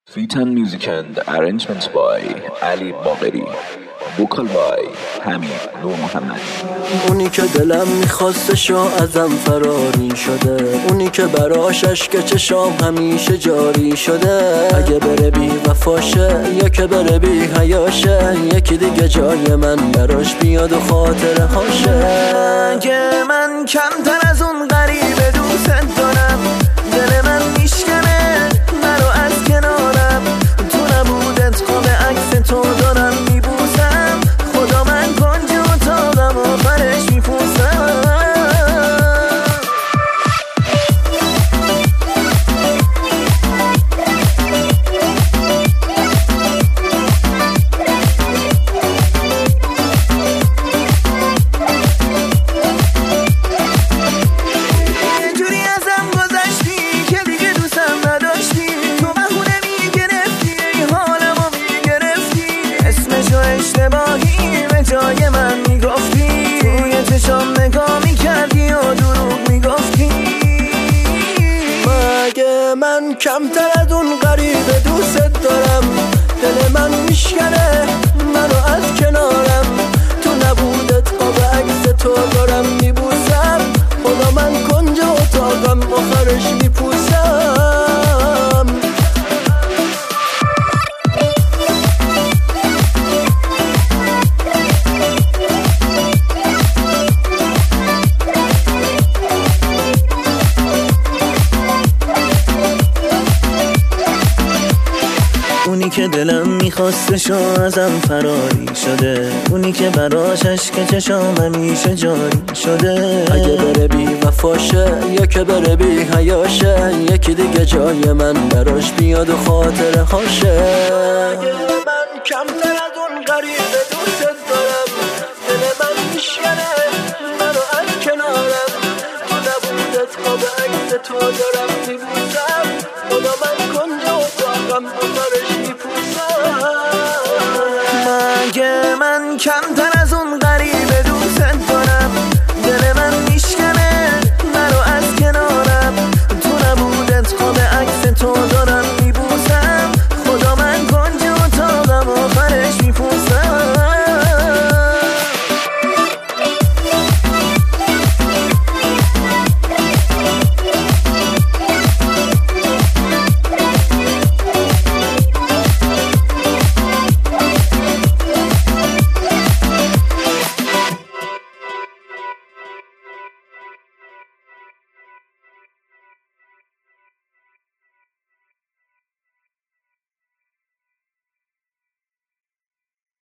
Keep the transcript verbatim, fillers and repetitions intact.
Sweet and music and arrangements by Ali Bagheri. Vocal by Hamid Nur Mohammad. اونی که دلم میخواستش و ازم فراری شده، اونی که براش اشک چشام همیشه جاری شده. اگه بره بی وفاشه یا که بره بی حیاشه، یکی دیگه جای من براش بیاد و خاطره هاشه. اگه من کمتر از اون غریبه دوست دارم، دل من میشکنه نرو از کنارم. تو نبودت خواب عکس تو دارم میبوسم، خدا من کنج اتاقم آخرش میپوسم. اشتباهی به جای من میگفتی، توی چشام نگاه میکردی و دروغ میگفتی. مگه من کمتر از اون غریبه دوست دارم، دل من میشکنه منو از کنارم. تو نبودت خواب عکس تو دارم میبوسم، خدا من کنج اتاقم آخرش میپوسم. اونی که دلم میخواستش و ازم فراری شده، اونی که براش اشک چشام همیشه جاری شده. اگه بره بی وفاشه یا که بره بی حیاشه، یکی دیگه جای من براش بیاد و خاطره هاشه. اگه من کمتر از اون غریبه دوست دارم، دل من میشکنه منو از کنارم. تو نبودت خواب عکس تو دارم میبوسم، خدا من کنج اتاقم آخرش میپوسم. مگه من کمتر از اون غریبه دوست دارم، دل من میشکنه نرو از کنارم. تو نبودت خواب عکس تو دارم